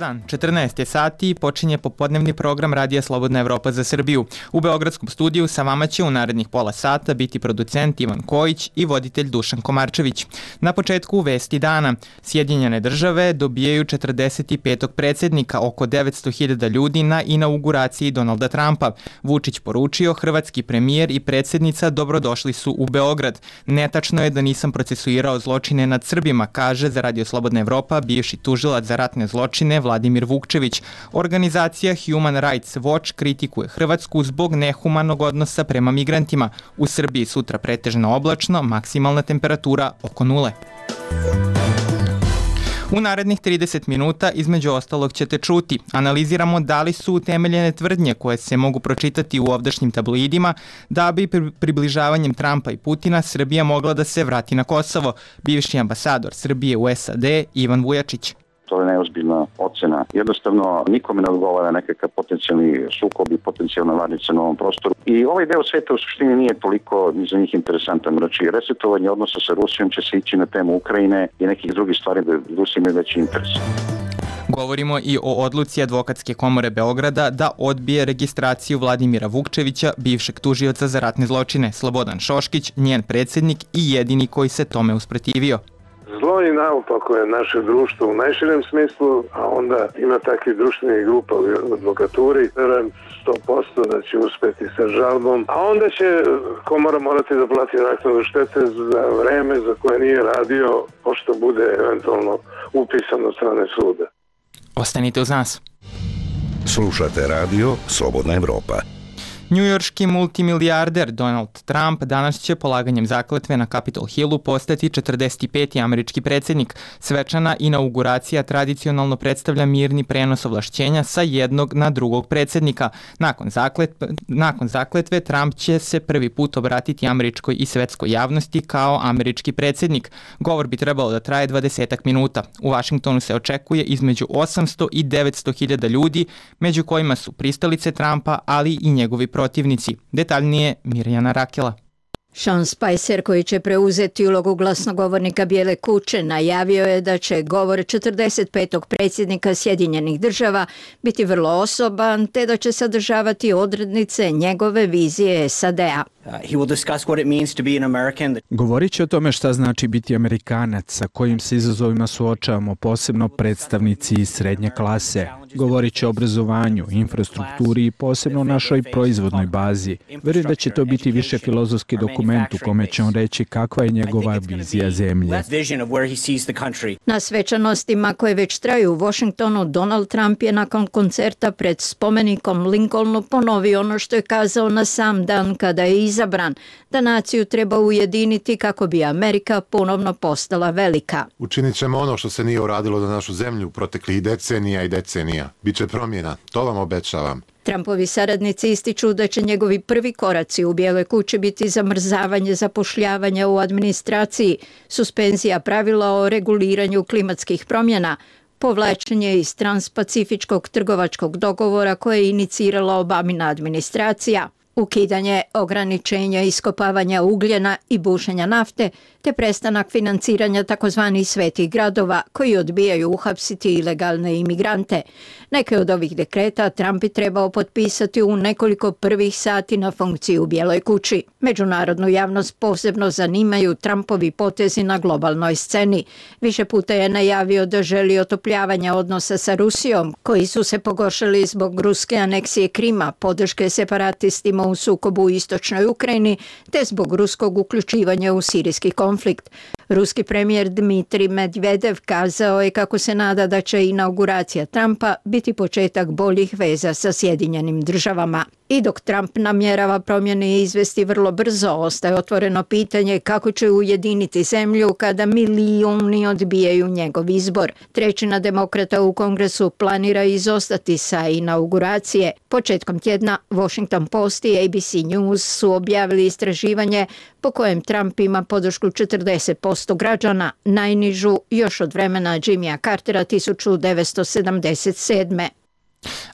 dan, 14 je sati i počinje popodnevni program Radija Slobodna Evropa za Srbiju. U Beogradskom studiju sa vama će u narednih pola sata biti producent Ivan Kojić i voditelj Dušan Komarčević. Na početku vesti dana. Sjedinjene države dobijaju 45. predsjednika, oko 900.000 ljudi na inauguraciji Donalda Trumpa. Vučić poručio, hrvatski premijer i predsjednica dobrodošli su u Beograd. Netačno je da nisam procesuirao zločine nad Srbima, kaže za Radio Slobodna Evropa bivši tužilac za ratne zločine Vladimir Vukčević. Organizacija Human Rights Watch kritikuje Hrvatsku zbog nehumanog odnosa prema migrantima. U Srbiji sutra pretežno oblačno, maksimalna temperatura oko 0. U narednih 30 minuta između ostalog ćete čuti. Analiziramo da li su utemeljene tvrdnje koje se mogu pročitati u ovdašnjim tabloidima da bi približavanjem Trumpa i Putina Srbija mogla da se vrati na Kosovo. Bivši ambasador Srbije u SAD Ivan Vujačić. To je neozbiljna ocena. Jednostavno, nikome ne odgovara nekakav potencijalni sukob i potencijalna varnica na ovom prostoru. I ovaj deo sveta u suštini nije toliko ni za njih interesantan. Znači, resetovanje odnosa sa Rusijom će se ići na temu Ukrajine i nekih drugih stvari da Rusija ima veći interes. Govorimo i o odluci Advokatske komore Beograda da odbije registraciju Vladimira Vukčevića, bivšeg tužioca za ratne zločine. Slobodan Šoškić, njen predsjednik i jedini koji se tome usprotivio. Zlo i naopako je naše društvo u najširem smislu, a onda ima takvih društvenih grupa u advokaturi. Verujem 100% da će uspeti sa žalbom, a onda će komora morati da plati naknadu štete za vreme za koje nije radio, pošto bude eventualno upisan od strane suda. Ostanite uz nas. Slušate Radio Slobodna Evropa. Njujorški multimilijarder Donald Trump danas će polaganjem zakletve na Capitol Hillu postati 45. američki predsjednik. Svečana inauguracija tradicionalno predstavlja mirni prenos ovlašćenja sa jednog na drugog predsjednika. Nakon zakletve Trump će se prvi put obratiti američkoj i svetskoj javnosti kao američki predsjednik. Govor bi trebalo da traje 20 minuta. U Vašingtonu se očekuje između 800 i 900.000 ljudi, među kojima su pristalice Trumpa, ali i njegovi protivnici. Detaljnije Mirjana Rakela. Sean Spicer, koji će preuzeti ulogu glasnogovornika Bijele kuće, najavio je da će govor 45. predsjednika Sjedinjenih država biti vrlo osoban, te da će sadržavati odrednice njegove vizije SAD-a. Govorit će o tome šta znači biti Amerikanac, sa kojim se izazovima suočavamo, posebno predstavnici iz srednje klase. Govorit će o obrazovanju, infrastrukturi i posebno o našoj proizvodnoj bazi. Verujem da će to biti više filozofski dokument u kome će on reći kakva je njegova vizija zemlje. Na svečanostima koje već traju u Washingtonu, Donald Trump je nakon koncerta pred spomenikom Lincolnu ponovio ono što je kazao na sam dan kada je izabran, da naciju treba ujediniti kako bi Amerika ponovno postala velika. Učinit ćemo ono što se nije uradilo za našu zemlju proteklih decenija i decenija. Biće promjena, to vam obećavam. Trumpovi saradnici ističu da će njegovi prvi koraci u Bijeloj kući biti zamrzavanje zapošljavanja u administraciji, suspenzija pravila o reguliranju klimatskih promjena, povlačenje iz transpacifičkog trgovačkog dogovora koje je inicirala Obamina administracija, ukidanje ograničenja iskopavanja ugljena i bušenja nafte, te prestanak financiranja takozvanih svetih gradova koji odbijaju uhapsiti ilegalne imigrante. Neke od ovih dekreta Trump bi trebao potpisati u nekoliko prvih sati na funkciji u Bijeloj kući. Međunarodnu javnost posebno zanimaju Trumpovi potezi na globalnoj sceni. Više puta je najavio da želi otopljavanje odnosa sa Rusijom, koji su se pogoršali zbog ruske aneksije Krima, podrške separatistima u sukobu u istočnoj Ukrajini, te zbog ruskog uključivanja u sirijski konflikt. Ruski premijer Dmitrij Medvedev kazao je kako se nada da će inauguracija Trumpa biti početak boljih veza sa Sjedinjenim državama. I dok Trump namjerava promjene izvesti vrlo brzo, ostaje otvoreno pitanje kako će ujediniti zemlju kada milijuni odbijaju njegov izbor. Trećina demokrata u Kongresu planira izostati sa inauguracije. Početkom tjedna Washington Post i ABC News su objavili istraživanje po kojem Trump ima podršku 40% građana, najnižu još od vremena Jimmya Cartera 1977.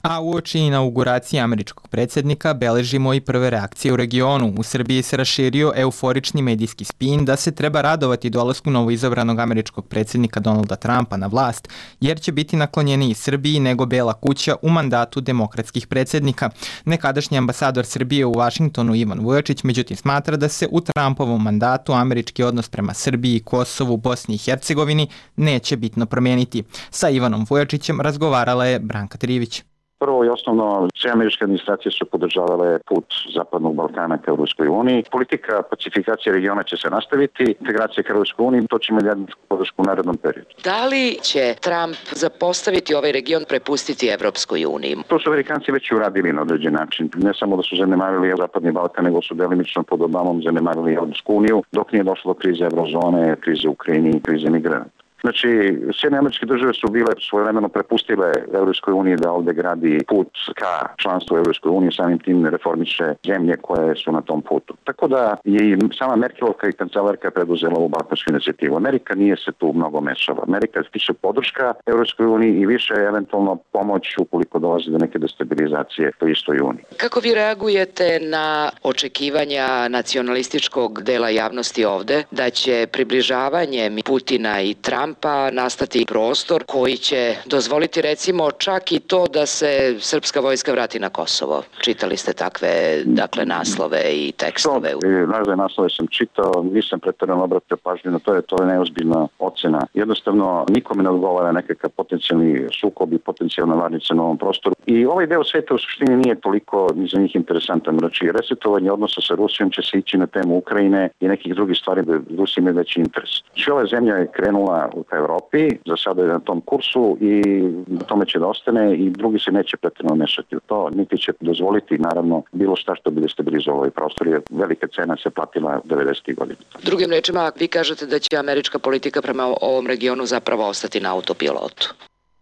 A uoči inauguracije američkog predsjednika beležimo i prve reakcije u regionu. U Srbiji se raširio euforični medijski spin da se treba radovati dolasku novoizabranog američkog predsjednika Donalda Trumpa na vlast, jer će biti naklonjeniji Srbiji nego Bela kuća u mandatu demokratskih predsjednika. Nekadašnji ambasador Srbije u Vašingtonu Ivan Vujočić međutim smatra da se u Trumpovom mandatu američki odnos prema Srbiji, Kosovu, Bosni i Hercegovini neće bitno promijeniti. Sa Ivanom Vujočićem razgovarala je Branka Trivić. Prvo i osnovno, sve američke administracije su podržavale put Zapadnog Balkana ka Europskoj uniji. Politika pacifikacije regiona će se nastaviti, integracija ka Europskoj uniji, to će imati podršku u narednom periodu. Da li će Trump zapostaviti ovaj region, prepustiti Evropskoj uniji? To su Amerikanci već uradili na određen način. Ne samo da su zanemarili Zapadni Balkan, nego su delimično pod Obamom zanemarili Evropsku uniju, dok nije došlo do krize Eurozone, krize u Ukrajini i krize migranata. Znači, Sjedinjene američke države su bile svojevremeno prepustile Evropskoj uniji da ovde gradi put ka članstvu Evropskoj uniji, samim tim reformiše zemlje koje su na tom putu. Tako da je i sama Merkelovka i kancelarka preduzela ovu balkansku inicijativu. Amerika nije se tu mnogo mešala. Amerika je više podrška Evropskoj uniji i više eventualno pomoć ukoliko dolazi do neke destabilizacije po istoj uniji. Kako vi reagujete na očekivanja nacionalističkog dela javnosti ovde da će približavanjem Putina i Trumpa nastati prostor koji će dozvoliti recimo čak i to da se srpska vojska vrati na Kosovo? Čitali ste takve naslove i tekstove? Razne naslove sam čitao, nisam pretjerano obratio pažnju na to je neozbiljna ocena. Jednostavno nikome ne odgovara nekakav potencijalni sukob i potencijalna varnica na ovom prostoru. I ovaj deo sveta u suštini nije toliko ni za njih interesantan. Znači, resetovanje odnosa sa Rusijom će se ići na temu Ukrajine i nekih drugih stvari da Rusiji ima veći interes. Znači, ova zemlja je krenula ka Evropi, za sada je na tom kursu i na tome će da ostane i drugi se neće pretjerano mešati u to, niti će dozvoliti naravno bilo šta što bi destabilizovalo ovaj prostor, jer velika cena se platila 90. godina. Drugim rečima, vi kažete da će američka politika prema ovom regionu zapravo ostati na autopilotu.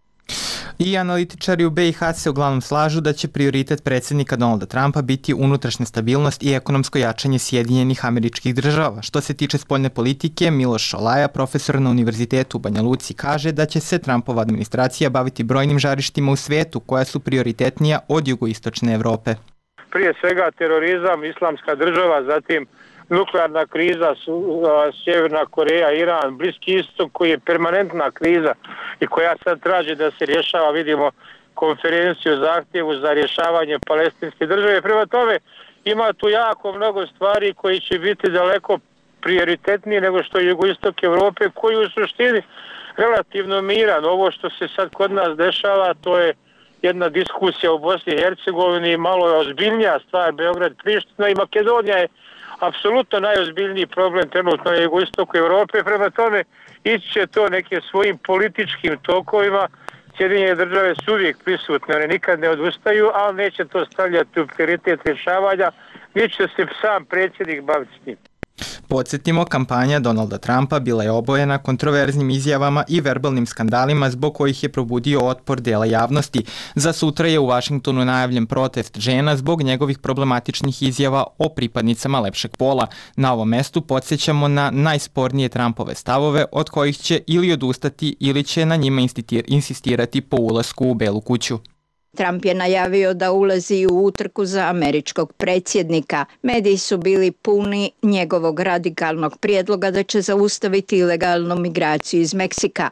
I analitičari u BiH se uglavnom slažu da će prioritet predsjednika Donalda Trumpa biti unutrašnja stabilnost i ekonomsko jačanje Sjedinjenih Američkih Država. Što se tiče spoljne politike, Miloš Šolaja, profesor na Univerzitetu u Banja Luci, kaže da će se Trumpova administracija baviti brojnim žarištima u svijetu koja su prioritetnija od jugoistočne Evrope. Prije svega terorizam, islamska država, zatim nuklearna kriza, Sjeverna Koreja, Iran, Bliski istok koji je permanentna kriza i koja sad traži da se rješava, vidimo konferenciju zahtjevu za rješavanje palestinske države. Prema tome ima tu jako mnogo stvari koji će biti daleko prioritetniji nego što je jugoistok Evrope, koji u suštini relativno miran. Ovo što se sad kod nas dešava, to je jedna diskusija u Bosni i Hercegovini, malo je ozbiljnija stvar, Beograd, Priština i Makedonija je apsolutno najozbiljniji problem trenutno na jugoistoku Evrope. Prema tome ići će to nekim svojim političkim tokovima. Sjedinjene države su uvijek prisutne, one nikad ne odustaju, ali neće to stavljati u prioritet rješavanja, niti će se sam predsjednik baviti s njim. Podsjetimo, kampanja Donalda Trumpa bila je obojena kontroverznim izjavama i verbalnim skandalima zbog kojih je probudio otpor dela javnosti. Za sutra je u Vašingtonu najavljen protest žena zbog njegovih problematičnih izjava o pripadnicama lepšeg pola. Na ovom mestu podsjećamo na najspornije Trumpove stavove od kojih će ili odustati ili će na njima insistirati po ulasku u Belu kuću. Trump je najavio da ulazi u utrku za američkog predsjednika. Mediji su bili puni njegovog radikalnog prijedloga da će zaustaviti ilegalnu migraciju iz Meksika.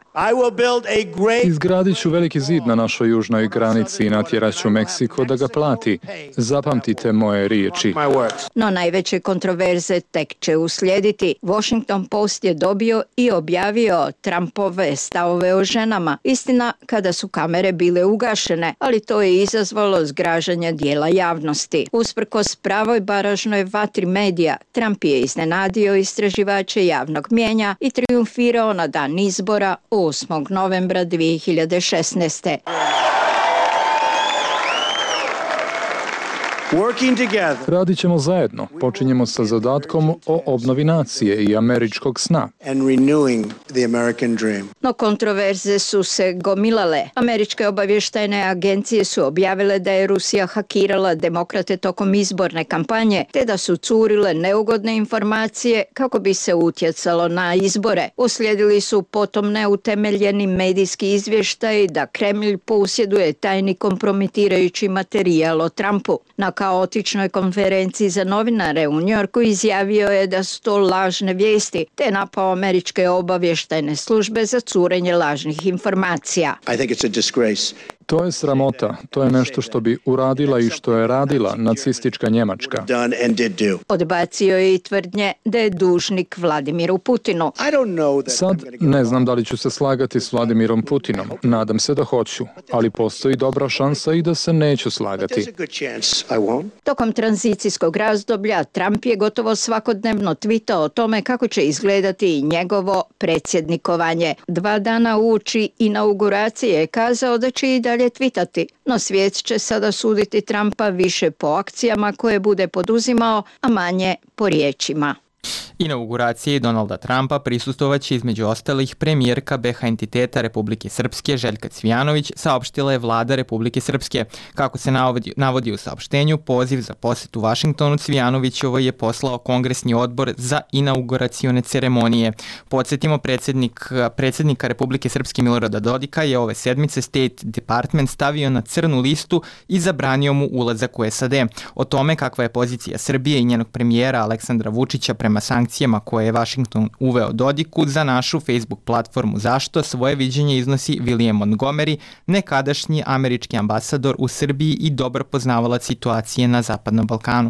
Izgradit ću veliki zid na našoj južnoj granici i natjerat ću Meksiko da ga plati. Zapamtite moje riječi. No najveće kontroverze tek će uslijediti. Washington Post je dobio i objavio Trumpove stavove o ženama. Istina, kada su kamere bile ugašene, ali to je izazvalo zgražanje dijela javnosti. Usprkos pravoj baražnoj vatri medija, Trump je iznenadio istraživače javnog mnijenja i trijumfirao na dan izbora 8. novembra 2016. Radit ćemo zajedno. Počinjemo sa zadatkom o obnovi nacije i američkog sna. No kontroverze su se gomilale. Američke obavještajne agencije su objavile da je Rusija hakirala demokrate tokom izborne kampanje, te da su curile neugodne informacije kako bi se utjecalo na izbore. Uslijedili su potom neutemeljeni medijski izvještaji da Kremlj posjeduje tajni kompromitirajući materijal o Trumpu. Na kaotičnoj konferenciji za novinare u Njorku izjavio je da su to lažne vijesti, te napao američke obavještajne službe za curenje lažnih informacija. To je sramota. To je nešto što bi uradila i što je radila nacistička Njemačka. Odbacio je i tvrdnje da je dužnik Vladimiru Putinu. Sad ne znam da li ću se slagati s Vladimirom Putinom. Nadam se da hoću, ali postoji dobra šansa i da se neću slagati. Tokom tranzicijskog razdoblja Trump je gotovo svakodnevno tvitao o tome kako će izgledati njegovo predsjednikovanje. 2 dana uoči inauguracije je kazao da će i dalje tvitati, no svijet će sada suditi Trumpa više po akcijama koje bude poduzimao, a manje po riječima. Inauguraciji Donalda Trumpa prisustovaće između ostalih premijerka BiH entiteta Republike Srpske Željka Cvijanović, saopštila je vlada Republike Srpske. Kako se navodi u saopštenju, poziv za posjetu Vašingtonu Cvijanovićovoj je poslao Kongresni odbor za inauguracione ceremonije. Podsjetimo, predsjednika Republike Srpske Milorada Dodika je ove sedmice State Department stavio na crnu listu i zabranio mu ulazak u SAD. O tome kakva je pozicija Srbije i njenog premijera Aleksandra Vučića prema sankcijama koje je Washington uveo Dodiku, za našu Facebook platformu Zašto svoje viđenje iznosi William Montgomery, nekadašnji američki ambasador u Srbiji i dobro poznavalac situacije na Zapadnom Balkanu.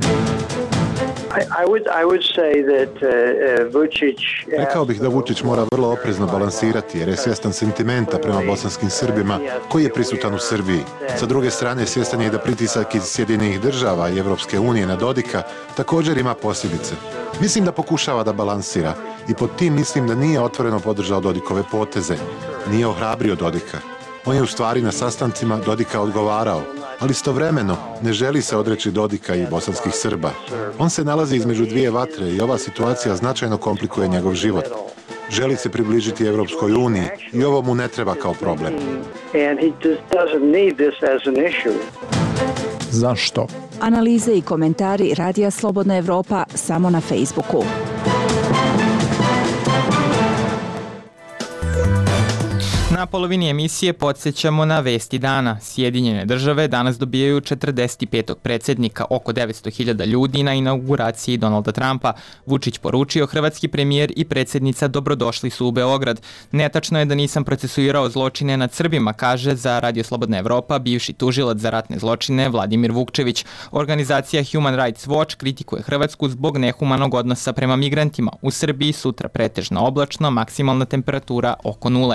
Rekao bih da Vučić mora vrlo oprezno balansirati jer je svjestan sentimenta prema bosanskim Srbima koji je prisutan u Srbiji. Sa druge strane, svjestan je da pritisak iz Sjedinjenih država i Evropske unije na Dodika također ima posljedice. Mislim da pokušava da balansira i pod tim mislim da nije otvoreno podržao Dodikove poteze, nije ohrabrio Dodika. On je u stvari na sastancima Dodika odgovarao, ali istovremeno ne želi se odreći Dodika i bosanskih Srba. On se nalazi između dvije vatre i ova situacija značajno komplikuje njegov život. Želi se približiti Evropskoj uniji i ovo mu ne treba kao problem. Zašto? Analize i komentari Radija Slobodna Evropa samo na Facebooku. Na polovini emisije podsjećamo na vesti dana. Sjedinjene države danas dobijaju 45. predsjednika, oko 900.000 ljudi na inauguraciji Donalda Trumpa. Vučić poručio, hrvatski premijer i predsjednica dobrodošli su u Beograd. Netačno je da nisam procesuirao zločine nad Srbima, kaže za Radio Slobodna Evropa bivši tužilac za ratne zločine Vladimir Vukčević. Organizacija Human Rights Watch kritikuje Hrvatsku zbog nehumanog odnosa prema migrantima. U Srbiji sutra pretežno oblačno, maksimalna temperatura oko 0.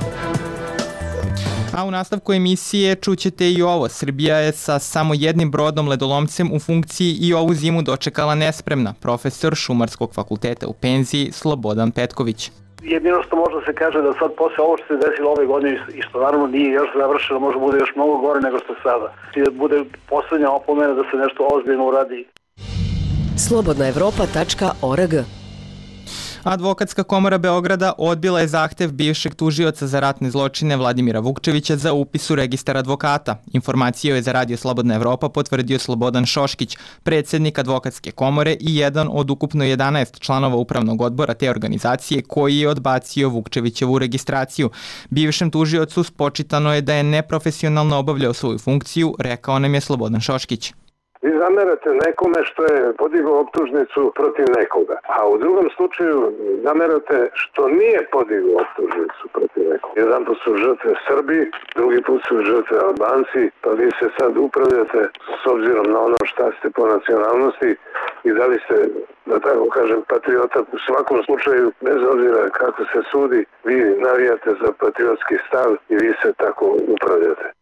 A u nastavku emisije čućete i ovo. Srbija je sa samo jednim brodom ledolomcem u funkciji i ovu zimu dočekala nespremna. Profesor Šumarskog fakulteta u penziji Slobodan Petković. Jedino što može se kaže da sad posle ovo što se desilo ove godine i što naravno nije još završeno, može bude još mnogo gore nego što sada. I da bude poslednja opomena da se nešto ozbiljno uradi. slobodnaevropa.org. Advokatska komora Beograda odbila je zahtev bivšeg tužioca za ratne zločine Vladimira Vukčevića za upis u registar advokata. Informaciju je za Radio Slobodna Evropa potvrdio Slobodan Šoškić, predsjednik advokatske komore i jedan od ukupno 11 članova upravnog odbora te organizacije koji je odbacio Vukčevićevu registraciju. Bivšem tužiocu spočitano je da je neprofesionalno obavljao svoju funkciju, rekao nam je Slobodan Šoškić. Vi zamerate nekome što je podigao optužnicu protiv nekoga, a u drugom slučaju zamerate što nije podigao optužnicu protiv nekoga. Jedan put su žrtve Srbi, drugi put su žrtve Albanci, pa vi se sad upravljate s obzirom na ono šta ste po nacionalnosti i da li ste, da tako kažem, patriota. U svakom slučaju, bez obzira kako se sudi, vi navijate za patriotski stav i vi se tako upravljate.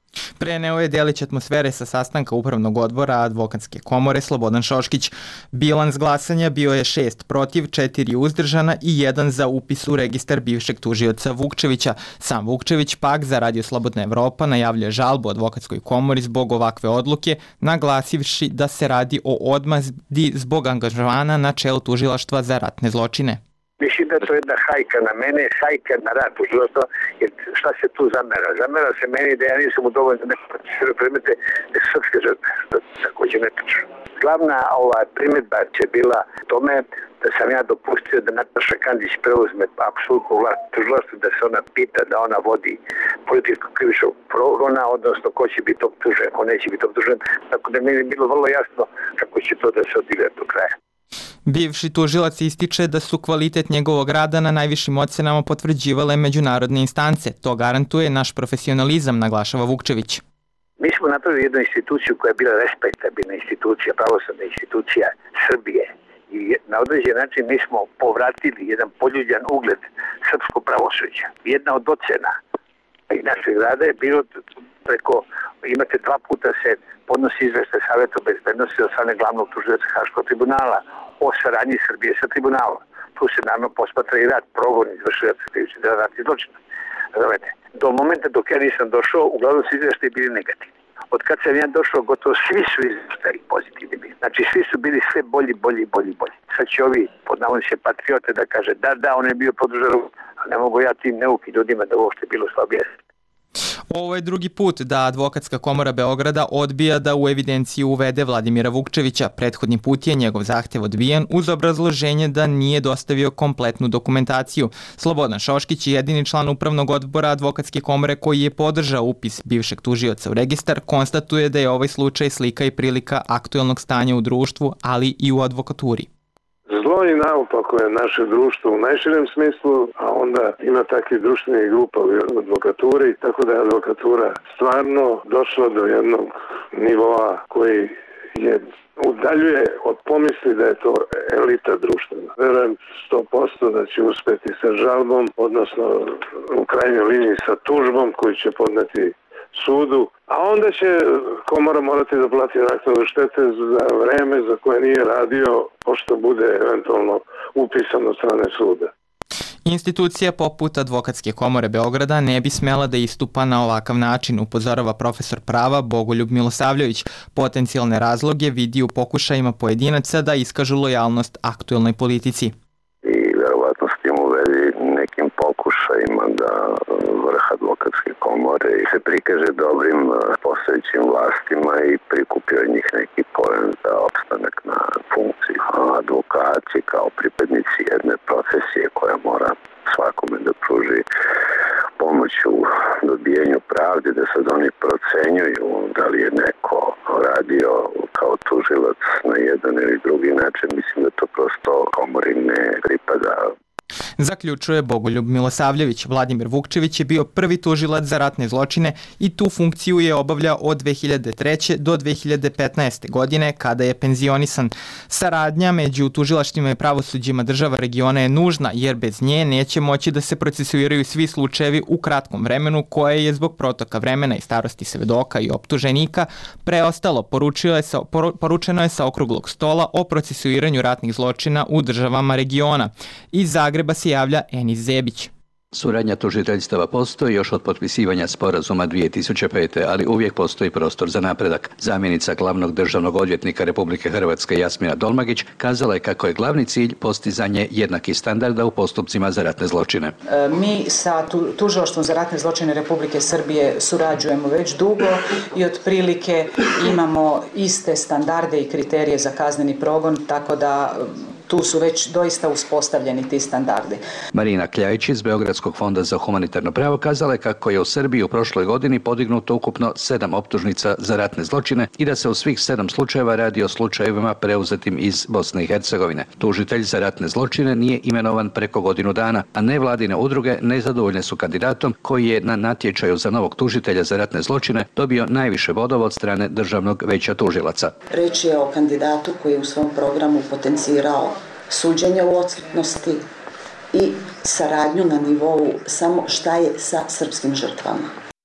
Preneo je delić atmosfere sa sastanka Upravnog odbora Advokatske komore Slobodan Šoškić. Bilans glasanja bio je 6 protiv, 4 uzdržana i 1 za upis u registar bivšeg tužioca Vukčevića. Sam Vukčević pak za Radio Slobodna Evropa najavljuje žalbu Advokatskoj komori zbog ovakve odluke, naglasivši da se radi o odmazdi zbog angažovana na čelu tužilaštva za ratne zločine. Mislim da je to jedna hajka na mene, hajka na rad tužilaštva, jer šta se tu zamera? Zamera se meni da ja nisam u dovoljno neprocesuirao predmete da su srpske žrtve, što također netačno. Glavna primedba će bila tome da sam ja dopustio da Nataša Kandić preuzme apsolutnu vlast tužilaštva, da se ona pita, da ona vodi političku krivičnog progona, odnosno ko će biti optužen, ko neće biti optužen, tako da meni je bilo vrlo jasno kako će to da se odigra do kraja. Bivši tužilac ističe da su kvalitet njegovog rada na najvišim ocenama potvrđivale međunarodne instance. To garantuje naš profesionalizam, naglašava Vukčević. Mi smo napravili jednu instituciju koja je bila respektabilna institucija, pravosudna institucija Srbije. I na određen način mi smo povratili jedan poljuljan ugled srpskog pravosuđa. Jedna od ocena i našeg rada je bilo preko, imate 2 puta se podnosi izveštaj Saveta bezbednosti od strane glavnog tužioca Haškog tribunala o saradnji Srbije sa tribunalom. Tu se naravno posmatra i rad, progon izvršilaca krivičnih dela ratnih zločina. Do momenta dok ja nisam došao, uglavnom su izveštaji bili negativni. Od kad sam ja došao, gotovo svi su izveštaji pozitivni bili. Znači svi su bili sve bolji. Sad će ovi podnavodnice patriote da kaže da, on je bio podržan, a ne mogu ja tim neuki ljudima da uopšte bilo slabije. Ovo je drugi put da Advokatska komora Beograda odbija da u evidenciju uvede Vladimira Vukčevića. Prethodni put je njegov zahtev odbijen uz obrazloženje da nije dostavio kompletnu dokumentaciju. Slobodan Šoškić je jedini član Upravnog odbora Advokatske komore koji je podržao upis bivšeg tužioca u registar, konstatuje da je ovaj slučaj slika i prilika aktuelnog stanja u društvu, ali i u advokaturi. Zlo i naopako je naše društvo u najširem smislu, a onda ima takvih društvenih grupa u advokaturi, tako da je advokatura stvarno došla do jednog nivoa koji je udaljuje od pomisli da je to elita društvena. Verujem 100% da će uspeti sa žalbom, odnosno u krajnjoj liniji sa tužbom koju će podneti sudu, a onda će komora morati da plati naknadu štete za vreme za koje nije radio, pošto bude eventualno upisan od strane suda. Institucija poput Advokatske komore Beograda ne bi smela da istupa na ovakav način, upozorava profesor prava Bogoljub Milosavljević. Potencijalne razloge vidi u pokušajima pojedinaca da iskažu lojalnost aktuelnoj politici. I verovatno s tim u vezi nekim pokušajima da vrh Advokatske komore se prikaže dobrim postojećim vlastima i prikupi od njih neki poen za opstanak na funkciji. Advokati kao pripadnici jedne profesije koja mora svakome da pruži pomoć u dobijenju pravde, da sad oni procenjuju da li je neko radio kao tužilac na jedan ili drugi način. Mislim da to prosto komori ne pripada. Zaključuje Bogoljub Milosavljević. Vladimir Vukčević je bio prvi tužilac za ratne zločine i tu funkciju je obavljao od 2003. do 2015. godine kada je penzionisan. Saradnja među tužilaštvima i pravosuđima država regiona je nužna jer bez nje neće moći da se procesuiraju svi slučajevi u kratkom vremenu koje je zbog protoka vremena i starosti svedoka i optuženika preostalo. Poručeno je sa okruglog stola o procesuiranju ratnih zločina u državama regiona. Iz Zagreba se javlja Enis Zebić. Suradnja tužiteljstava postoji još od potpisivanja sporazuma 2005. ali uvijek postoji prostor za napredak. Zamjenica glavnog državnog odvjetnika Republike Hrvatske Jasmina Dolmagić kazala je kako je glavni cilj postizanje jednakih standarda u postupcima za ratne zločine. Mi sa Tužilaštvom za ratne zločine Republike Srbije surađujemo već dugo i otprilike imamo iste standarde i kriterije za kazneni progon, tako da tu su već doista uspostavljeni ti standardi. Marina Kljajić iz Beogradskog fonda za humanitarno pravo kazala je kako je u Srbiji u prošloj godini podignuto ukupno 7 optužnica za ratne zločine i da se u svih 7 slučajeva radi o slučajevima preuzetim iz Bosne i Hercegovine. Tužitelj za ratne zločine nije imenovan preko godinu dana, a nevladine udruge nezadovoljne su kandidatom koji je na natječaju za novog tužitelja za ratne zločine dobio najviše bodova od strane Državnog veća tužilaca. Reč je o kandidatu koji je u svom programu potencirao suđenje u odsutnosti i saradnju na nivou samo šta je sa srpskim žrtvama.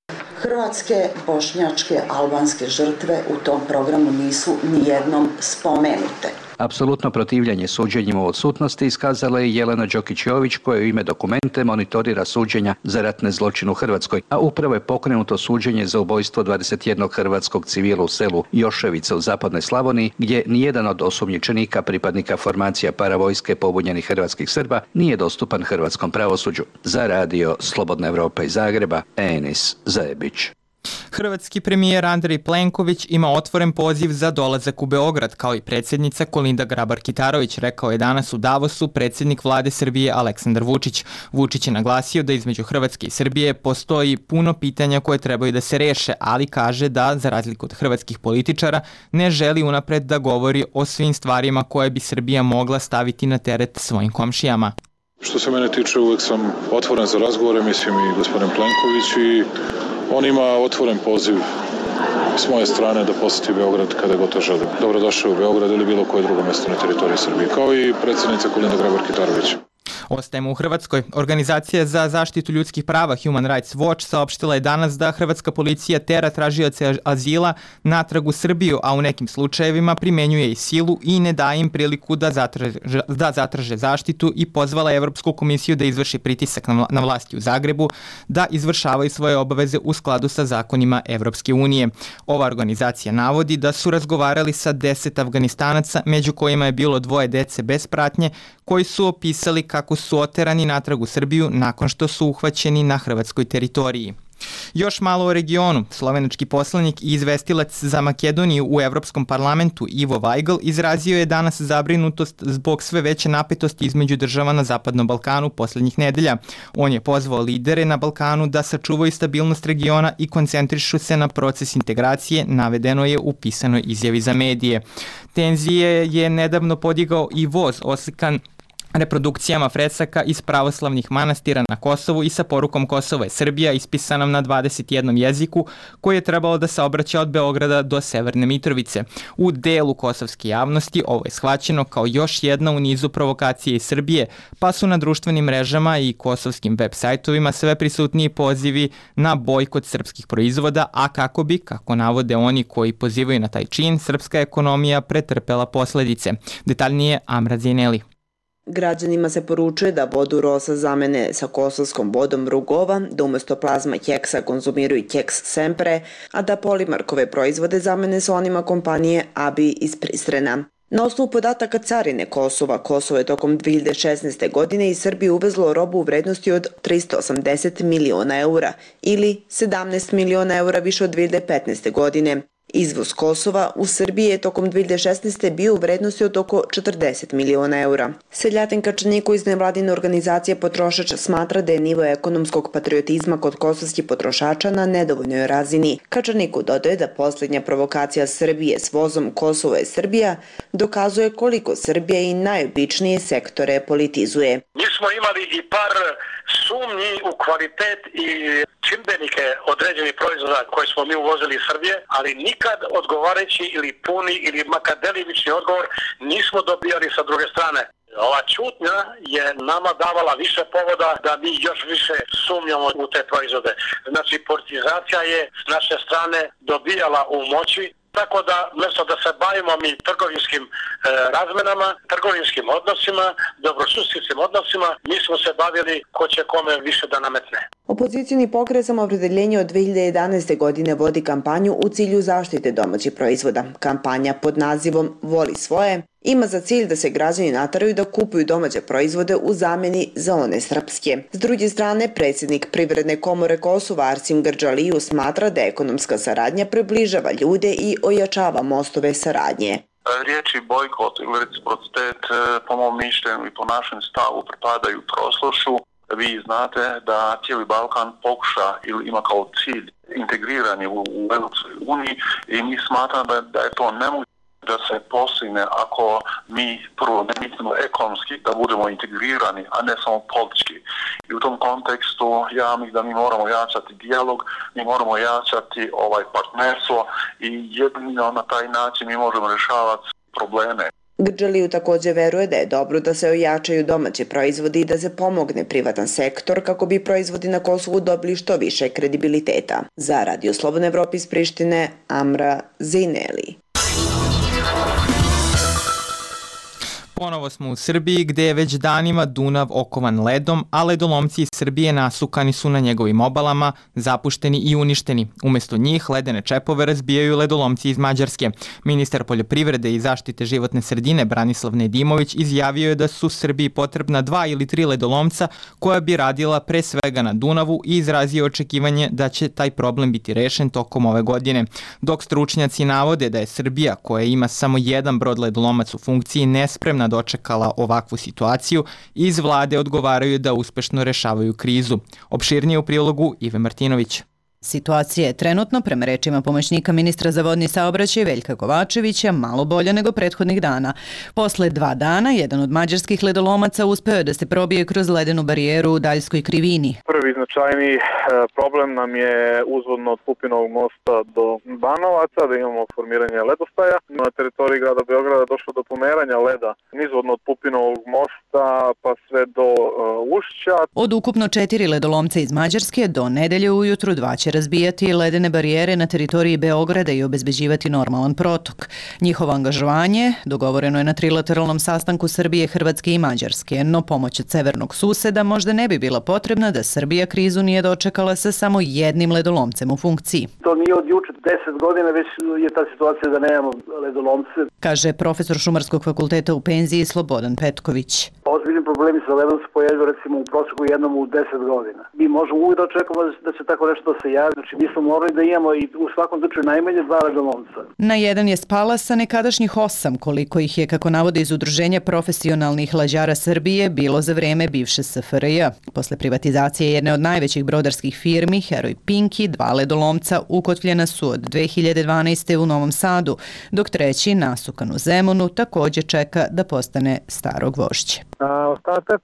Hrvatske, bošnjačke, albanske žrtve u tom programu nisu nijednom spomenute. Apsolutno protivljenje suđenjima u odsutnosti iskazala je Jelena Đokić-Jović koja u ime Dokumente monitorira suđenja za ratne zločine u Hrvatskoj, a upravo je pokrenuto suđenje za ubojstvo 21 hrvatskog civila u selu Joševica u zapadnoj Slavoniji, gdje nijedan od osumnjičenika pripadnika formacija paravojske pobunjenih hrvatskih Srba nije dostupan hrvatskom pravosuđu. Za radio Slobodna Evropa iz Zagreba, Enis Zajebić. Hrvatski premijer Andrej Plenković ima otvoren poziv za dolazak u Beograd, kao i predsjednica Kolinda Grabar-Kitarović, rekao je danas u Davosu predsjednik vlade Srbije Aleksandar Vučić. Vučić je naglasio da između Hrvatske i Srbije postoji puno pitanja koje trebaju da se reše, ali kaže da, za razliku od hrvatskih političara, ne želi unapred da govori o svim stvarima koje bi Srbija mogla staviti na teret svojim komšijama. Što se mene tiče, uvek sam otvoren za razgovore, mislim i gospodin Plenković, i on ima otvoren poziv s moje strane da posjeti Beograd kada god to želi. Dobrodošao u Beograd ili bilo koje drugo mjesto na teritoriji Srbije, kao i predsjednica Kolinda Grabar-Kitarović. Ostajemo u Hrvatskoj. Organizacija za zaštitu ljudskih prava Human Rights Watch saopštila je danas da hrvatska policija tera tražioce azila natrag u Srbiju, a u nekim slučajevima primenjuje i silu i ne daje im priliku da zatraže zaštitu i pozvala je Evropsku komisiju da izvrši pritisak na vlasti u Zagrebu da izvršavaju svoje obaveze u skladu sa zakonima Evropske unije. Ova organizacija navodi da su razgovarali sa 10 Afganistanaca, među kojima je bilo 2 dece bez pratnje, koji su opisali kako su oterani natrag u Srbiju nakon što su uhvaćeni na hrvatskoj teritoriji. Još malo o regionu. Slovenački poslanik i izvestilac za Makedoniju u Evropskom parlamentu Ivo Vajgl izrazio je danas zabrinutost zbog sve veće napetosti između država na Zapadnom Balkanu posljednjih nedelja. On je pozvao lidere na Balkanu da sačuvaju stabilnost regiona i koncentrišu se na proces integracije, navedeno je u pisanoj izjavi za medije. Tenzije je nedavno podigao i voz oslikan reprodukcijama fresaka iz pravoslavnih manastira na Kosovu i sa porukom Kosovo je Srbija ispisanom na 21 jeziku koji je trebalo da saobraća od Beograda do Severne Mitrovice. U delu kosovske javnosti ovo je shvaćeno kao još jedna u nizu provokacije iz Srbije, pa su na društvenim mrežama i kosovskim web sajtovima sve prisutniji pozivi na bojkot srpskih proizvoda, a kako bi, kako navode oni koji pozivaju na taj čin, srpska ekonomija pretrpela posledice. Detaljnije Amra Zineli. Građanima se poručuje da vodu rosa zamene sa kosovskom vodom Rugova, da umjesto plazma keksa konzumiraju keks Sempre, a da polimarkove proizvode zamene sa onima kompanije Abi iz Pristrena. Na osnovu podataka carine Kosova, Kosovo je tokom 2016. godine iz Srbije uvezlo robu u vrednosti od 380 miliona eura ili 17 miliona eura više od 2015. godine. Izvoz Kosova u Srbiji je tokom 2016. bio u vrednosti od oko 40 miliona eura. Seljatin Kačaniko iz nevladine organizacije Potrošač smatra da je nivo ekonomskog patriotizma kod kosovskih potrošača na nedovoljnoj razini. Kačaniko dodaje da posljednja provokacija Srbije s vozom Kosovo je Srbija dokazuje koliko Srbija i najobičnije sektore politizuje. Mi smo imali i par sumnji u kvalitet i čimbenike određenih proizvoda koje smo mi uvozili iz Srbije, ali nikad odgovarajući ili puni ili makar delimični odgovor nismo dobijali sa druge strane. Ova čutnja je nama davala više povoda da mi još više sumnjamo u te proizvode. Znači, politizacija je s naše strane dobijala u moći, tako da mjesto da se bavimo mi trgovinskim razmenama, trgovinskim odnosima, dobrosusjedskim odnosima, mi smo se bavili ko će kome više da nametne. Opozicijni pokret Samoopredeljenje od 2011. godine vodi kampanju u cilju zaštite domaćih proizvoda. Kampanja pod nazivom Voli svoje ima za cilj da se građani nateraju da kupuju domaće proizvode u zamjeni za one srpske. S druge strane, predsjednik Privredne komore Kosova Arsim Grđaliju smatra da ekonomska saradnja približava ljude i ojačava mostove saradnje. Riječi bojkot ili reciprocitet po mom mišljenju i po našem stavu pripadaju prošlošću. Vi znate da cijeli Balkan pokuša ili ima kao cilj integriranje u Europskoj uniji i mi smatramo da je to nemoguće da se postigne ako mi prvo ne mislimo ekonomski da budemo integrirani, a ne samo politički. I u tom kontekstu ja mislim da mi moramo jačati dijalog, mi moramo jačati partnerstvo i jedino na taj način mi možemo rješavati probleme. Grđaliju takođe veruje da je dobro da se ojačaju domaći proizvodi i da se pomogne privatan sektor kako bi proizvodi na Kosovu dobili što više kredibiliteta. Za Radio Slobodna Evropa iz Prištine, Amra Zineli. Ponovo smo u Srbiji gde je već danima Dunav okovan ledom, a ledolomci iz Srbije nasukani su na njegovim obalama, zapušteni i uništeni. Umesto njih ledene čepove razbijaju ledolomci iz Mađarske. Ministar poljoprivrede i zaštite životne sredine Branislav Nedimović izjavio je da su Srbiji potrebna 2 ili 3 ledolomca koja bi radila pre svega na Dunavu i izrazio očekivanje da će taj problem biti rešen tokom ove godine. Dok stručnjaci navode da je Srbija, koja ima samo jedan brod ledolomac u funkciji, nespremna dočekala ovakvu situaciju, iz vlade odgovaraju da uspešno rešavaju krizu. Opširnije u prilogu Ive Martinović. Situacija je trenutno, prema rečima pomoćnika ministra za vodni saobraćaj Veljka Kovačevića, malo bolja nego prethodnih dana. Posle 2 dana, jedan od mađarskih ledolomaca uspeo je da se probije kroz ledenu barijeru u Daljskoj krivini. Prvi značajni problem nam je uzvodno od Pupinovog mosta do Banovaca, da imamo formiranje ledostaja. Na teritoriji grada Beograda došlo do pomeranja leda nizvodno od Pupinovog mosta pa sve do Ušća. Od ukupno 4 ledolomca iz Mađarske do nedelje ujutru 2 će razbijati ledene barijere na teritoriji Beograda i obezbeđivati normalan protok. Njihovo angažovanje dogovoreno je na trilateralnom sastanku Srbije, Hrvatske i Mađarske, no pomoć od severnog suseda možda ne bi bila potrebna da Srbija krizu nije dočekala sa samo jednim ledolomcem u funkciji. To nije od juče 10 godina, već je ta situacija da nemamo ledolomce. Kaže profesor Šumarskog fakulteta u penziji Slobodan Petković. Ozbiljni problemi sa ledom se pojavljaju recimo u prosjeku jednom u 10 godina. Mi možemo uvijek da očekamo da će tako nešto da se javi. Znači mi smo morali da imamo i u svakom slučaju najmanje 2 ledolomca. Na jedan je spala sa nekadašnjih 8, koliko ih je, kako navode iz Udruženja profesionalnih lađara Srbije, bilo za vreme bivše SFRJ. Posle privatizacije jedne od najvećih brodarskih firmi, Heroj Pinki, 2 ledolomca ukotvljena su od 2012. u Novom Sadu, dok treći, nasukan u Zemunu, takođe čeka da postane staro gvožđe. Ostatak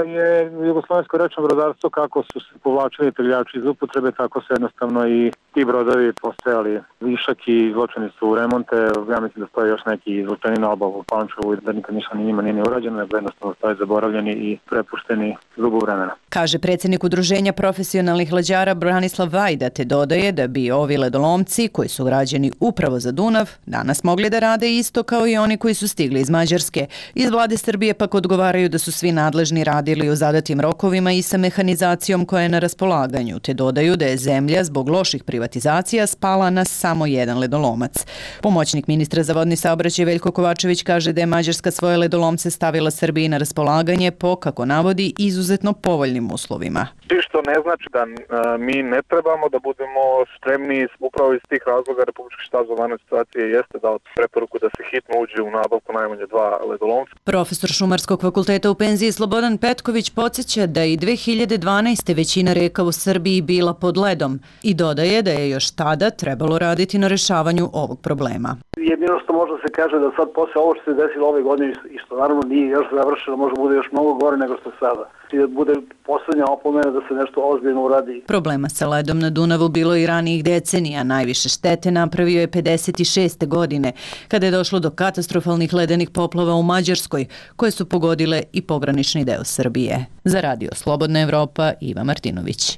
je jugoslovensko rečno brodarstvo, kako su se povlačili trljači iz upotrebe, tako se jednostavno i ti brodovi postajali višak i izločeni su u remonte. Ja mislim da stoje još neki izločeni na obavu u Pančevu i da nikad ništa njima nije urađeno, nego jednostavno stoje zaboravljeni i prepušteni dugo vremena. Kaže predsjednik Udruženja profesionalnih lađara Branislav Vajda, te dodaje da bi ovi ledolomci, koji su građeni upravo za Dunav, danas mogli da rade isto kao i oni koji su stigli iz Mađarske. Iz vlade Srbije pak odgovaraju da su svi nadležni radili u zadatim rokovima i sa mehanizacijom koja je na raspolaganju, te dodaju da je zemlja zbog loših privatizacija spala na samo jedan ledolomac. Pomoćnik ministra za vodni saobraćaj Veljko Kovačević kaže da je Mađarska svoje ledolomce stavila Srbiji na raspolaganje po, kako navodi, izuzetno povoljnim uslovima. Što ne znači da mi ne trebamo da budemo spremni. Upravo iz tih razloga Republički štab za vanredne situacije jeste dao preporuku da se hitno uđe u nabavku najmanje 2 ledolomca. Profesor Šumarskog fakulteta u penziji Slobodan Petković podsjeća da i 2012. većina reka u Srbiji bila pod ledom i dodaje da je još tada trebalo raditi na rešavanju ovog problema. Jedino što može se kaže da sad posle ovo što se desilo ove godine i što naravno nije još završeno, može bude još mnogo gore nego što je sada. I da bude poslednja opomena da se nešto ozbiljno uradi. Problema sa ledom na Dunavu bilo i ranijih decenija. Najviše štete napravio je 56. godine, kada je došlo do katastrofalnih ledenih poplava u Mađarskoj, koje su pogodile i pogranični deo Srbije. Za Radio Slobodna Evropa, Iva Martinović.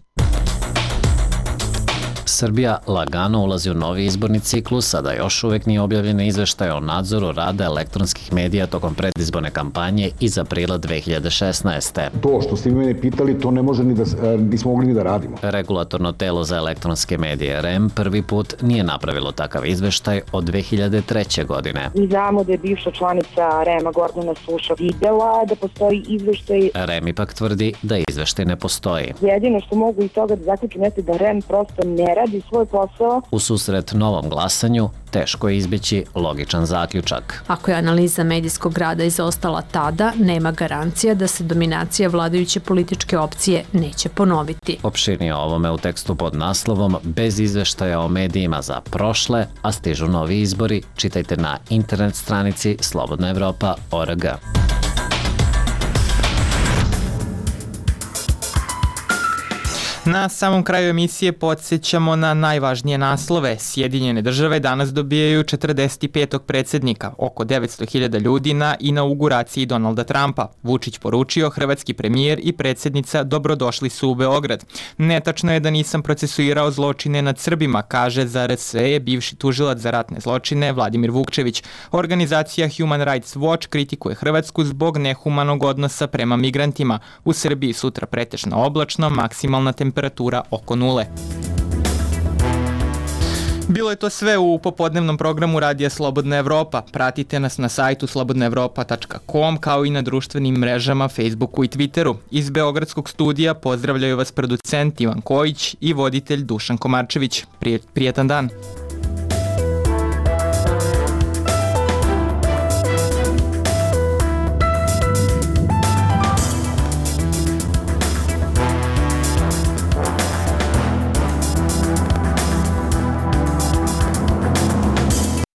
Srbija lagano ulazi u novi izborni ciklus, a da još uvek nije objavljen izveštaj o nadzoru rada elektronskih medija tokom predizborne kampanje iz aprila 2016. To što ste mene pitali, to ne može nismo mogli ni da radimo. Regulatorno telo za elektronske medije REM prvi put nije napravilo takav izveštaj od 2003. godine. Mi znamo da je bivša članica REM-a Gordana Suša videla da postoji izveštaj. REM ipak tvrdi da izveštaj ne postoji. Jedino što mogu iz toga da zaključim jeste da REM prosto ne radi svoj posao. U susret novom glasanju teško je izbeći logičan zaključak. Ako je analiza medijskog rada izostala tada, nema garancija da se dominacija vladajuće političke opcije neće ponoviti. Opširnije o ovome u tekstu pod naslovom Bez izveštaja o medijima za prošle, a stižu novi izbori, čitajte na internet stranici slobodnaevropa.org. Na samom kraju emisije podsjećamo na najvažnije naslove. Sjedinjene države danas dobijaju 45. predsjednika, oko 900.000 ljudi na inauguraciji Donalda Trumpa. Vučić poručio, hrvatski premijer i predsjednica dobrodošli su u Beograd. Netačno je da nisam procesuirao zločine nad Srbima, kaže za RS je bivši tužilac za ratne zločine Vladimir Vukčević. Organizacija Human Rights Watch kritikuje Hrvatsku zbog nehumanog odnosa prema migrantima. U Srbiji sutra pretežno oblačno, maksimalna temperatura oko 0. Bilo je to sve u popodnevnom programu Radija Slobodna Evropa. Pratite nas na sajtu slobodnaevropa.com kao i na društvenim mrežama Facebooku i Twitteru. Iz Beogradskog studija pozdravljaju vas producent Ivan Kojić i voditelj Dušan Komarčević. Prijetan dan!